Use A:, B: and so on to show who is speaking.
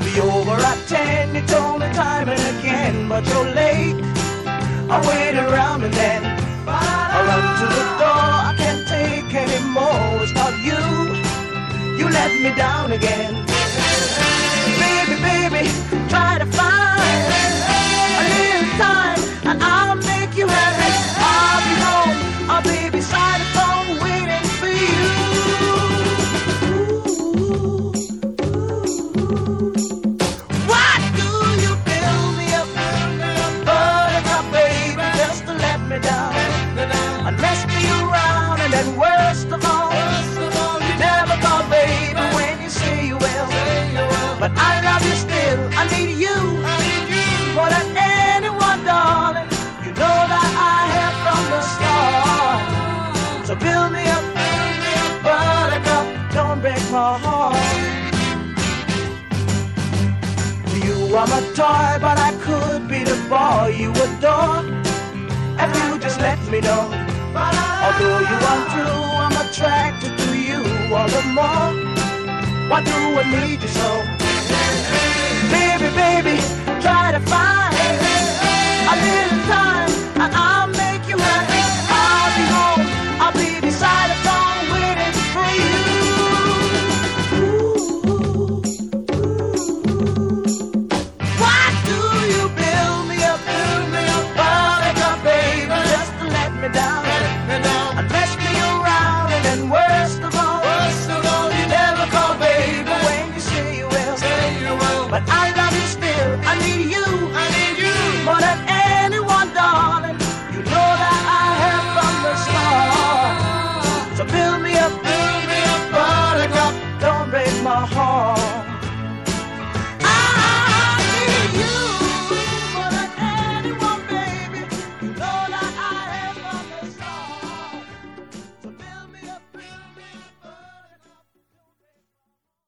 A: be over at 10, you told me time and again, but you're late. I waited around and then I run to the door. I can't take anymore. It's not you. You let me down again. Baby, baby, try to find a little time and I'll make you happy. I'll be home, I'll be beside the phone waiting for you. Why do you build me up, buttercup, baby, just to let me down? And mess me around, and then worst of all, you never call, baby, when you say you will. But I love you still, I need you more than anyone, darling. You know that I have from the start. So build me up, buttercup, don't break my heart. You are my toy, but I could be the boy you adore. If you just let me know. Although you are true, I'm attracted to you all the more. Why do I need you so? Baby, baby, try to find a little time and I'll make you happy. I'll be home, I'll be beside the phone waiting for you. Why do you build me up, buttercup, baby, just to let me down? And mess me around, and then worst of all, you never call, baby, when you say you will. But I